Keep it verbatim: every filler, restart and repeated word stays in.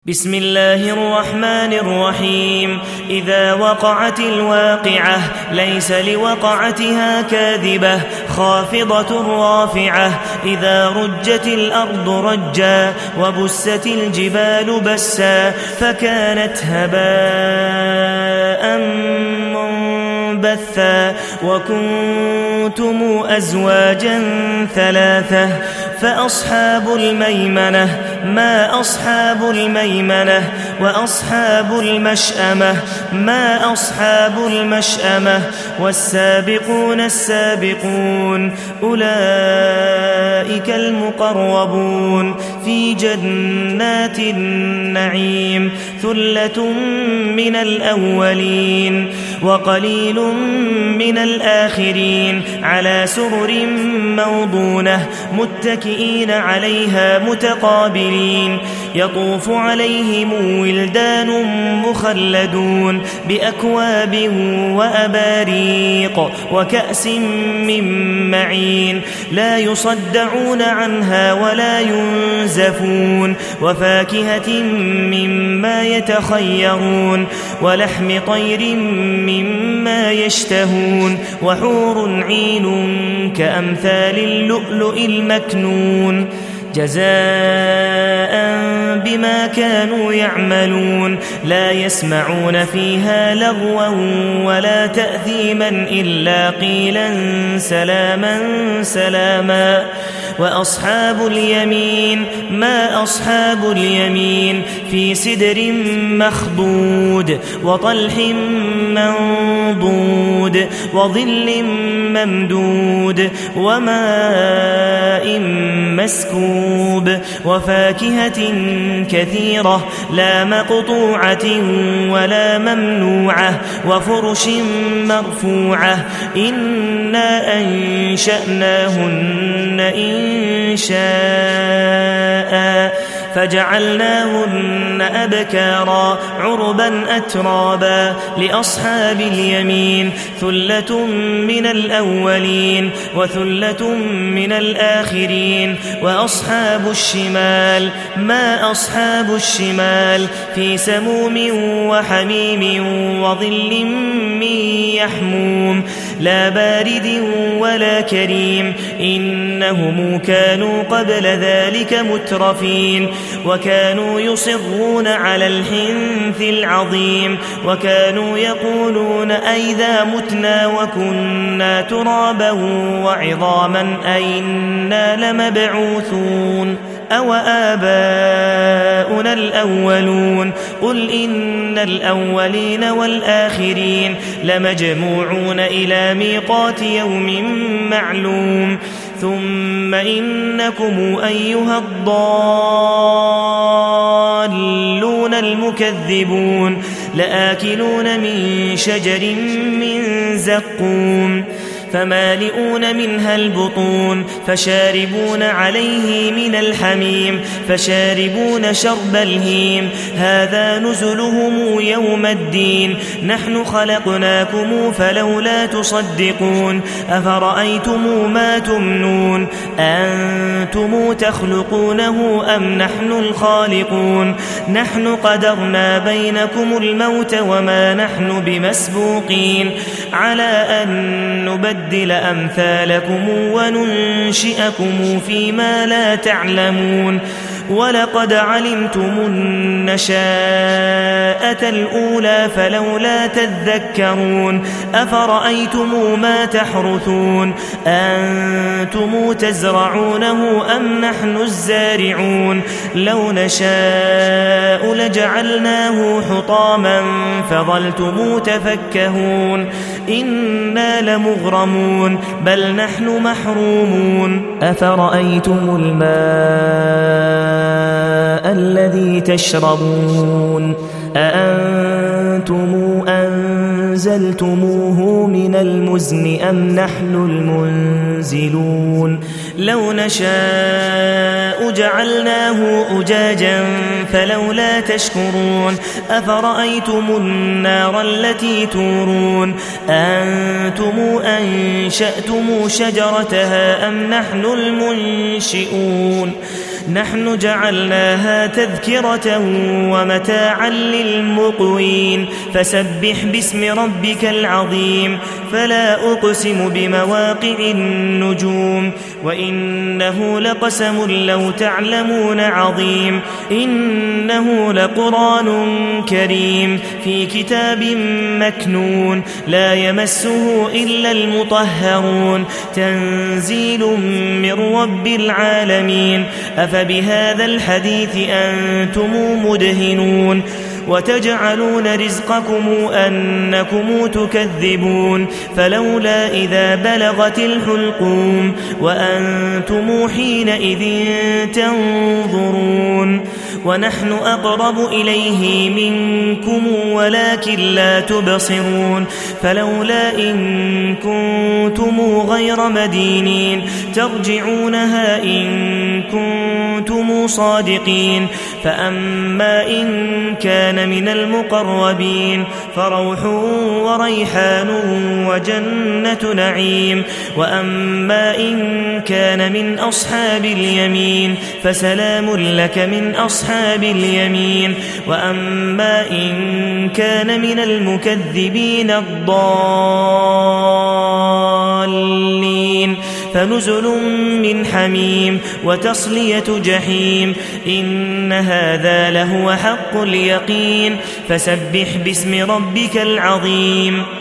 بسم الله الرحمن الرحيم. إذا وقعت الواقعة ليس لوقعتها كاذبة خافضة رافعة. إذا رجت الأرض رجا وبست الجبال بسا فكانت هباء منبثا وكنتم أزواجا ثلاثة فأصحاب الميمنة ما أصحاب الميمنة وأصحاب المشأمة ما أصحاب المشأمة والسابقون السابقون أولئك المقربون في جنات النعيم ثلة من الأولين وقليل من الآخرين على سرر موضونة متكئين عليها متقابلين يطوف عليهم ولدان مخلدون بأكواب وأباريق وكأس من معين لا يصدعون عنها ولا ينزفون وفاكهة مما يتخيرون ولحم طير مما يشتهون وحور عين كأمثال اللؤلؤ المكنون جزاء بما كانوا يعملون لا يسمعون فيها لغوا ولا تأثيما إلا قيلا سلاما سلاما. وأصحاب اليمين ما أصحاب اليمين في سدر مخضود وطلح منضود وظل ممدود وماء مسكوب وفاكهة كثيرة لا مقطوعة ولا ممنوعة وفرش مرفوعة إنا أنشأناهن إن شاء فجعلناهن أبكارا عربا أترابا لأصحاب اليمين ثلة من الأولين وثلة من الآخرين. وأصحاب الشمال ما أصحاب الشمال في سموم وحميم وظل من يحموم لا بارد ولا كريم إنهم كانوا قبل ذلك مترفين وكانوا يصرون على الحنث العظيم وكانوا يقولون أئذا متنا وكنا ترابا وعظاما أئنا لمبعوثون أو آباؤنا الأولون قل إن الأولين والآخرين لمجموعون إلى ميقات يوم معلوم ثم إنكم أيها الضالون المكذبون لآكلون من شجر من زقوم فمالئون منها البطون فشاربون عليه من الحميم فشاربون شرب الهيم هذا نزلهم يوم الدين نحن خلقناكم فلولا تصدقون أفرأيتم ما تمنون أنتم تخلقونه أم نحن الخالقون نحن قدرنا بينكم الموت وما نحن بمسبوقين على أن نبدل نبدل أمثالكم وننشئكم فيما لا تعلمون ولقد علمتم النشاءة الأولى فلولا تذكرون أفرأيتم ما تحرثون أنتم تزرعونه أم نحن الزارعون لو نشاء لجعلناه حطاما فظلتم تفكهون إنا لمغرمون بل نحن محرومون أفرأيتم الماء الذي تشربون أأنتم أنزلتموه من المزن أم نحن المنزلون لو نشاء جعلناه أجاجا فلولا تشكرون أفرأيتم النار التي تورون أنتم أنشأتم شجرتها أم نحن المنشئون نحن جعلناها تذكرة ومتاعا للمقوين فسبح باسم ربك العظيم فلا أقسم بمواقع النجوم وإنه لقسم لو تعلمون عظيم إنه لقرآن كريم في كتاب مكنون لا يمسه إلا المطهرون تنزيل من رب العالمين أفبهذا الحديث أنتم مدهنون وتجعلون رزقكم أنكم تكذبون فلولا إذا بلغت الحلقوم وأنتم حينئذ تنظرون ونحن أقرب إليه منكم ولكن لا تبصرون فلولا إن كنتم غير مدينين ترجعونها إن كنتم صادقين فأما إن كان من المقربين فروح وريحان وجنة نعيم وأما إن كان من أصحاب اليمين فسلام لك من أصحاب اليمين وأما إن كان من المكذبين الضالين فنزل من حميم وتصلية جحيم إن هذا لهو حق اليقين فسبح باسم ربك العظيم